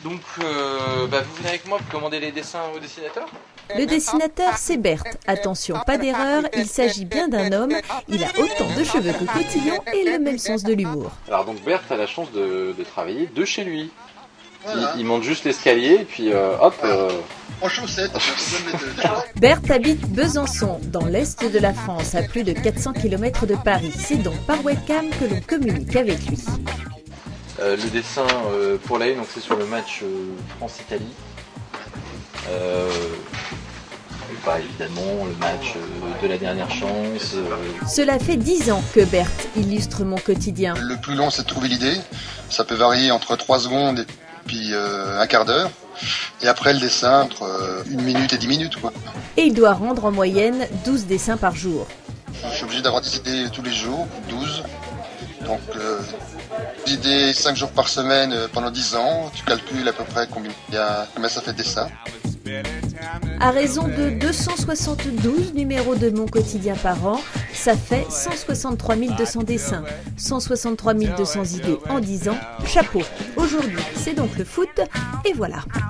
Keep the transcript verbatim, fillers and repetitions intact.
Donc, euh, bah, vous venez avec moi pour commander les dessins au dessinateur? Le dessinateur, c'est Berthe. Attention, pas d'erreur, il s'agit bien d'un homme. Il a autant de cheveux que Cotillon et le même sens de l'humour. Alors donc Berthe a la chance de, de travailler de chez lui. Voilà. Il, il monte juste l'escalier et puis euh, hop... Euh... En chaussettes. Berthe habite Besançon, dans l'est de la France, à plus de quatre cents kilomètres de Paris. C'est donc par webcam que l'on communique avec lui. Euh, le dessin euh, pour la une, donc c'est sur le match euh, France-Italie. Euh, bah, évidemment, le match euh, de la dernière chance. Euh... Cela fait dix ans que Berthe illustre mon quotidien. Le plus long, c'est de trouver l'idée. Ça peut varier entre trois secondes et puis euh, un quart d'heure. Et après, le dessin, entre euh, une minute et dix minutes, quoi. Et il doit rendre en moyenne douze dessins par jour. Je suis obligé d'avoir des idées tous les jours, douze. Donc, euh, des idées cinq jours par semaine euh, pendant dix ans. Tu calcules à peu près combien, combien ça fait de dessins. À raison de deux cent soixante-douze numéros de Mon Quotidien par an, ça fait cent soixante-trois mille deux cents dessins, cent soixante-trois mille deux cents idées en dix ans. Chapeau. Aujourd'hui, c'est donc le foot, et voilà.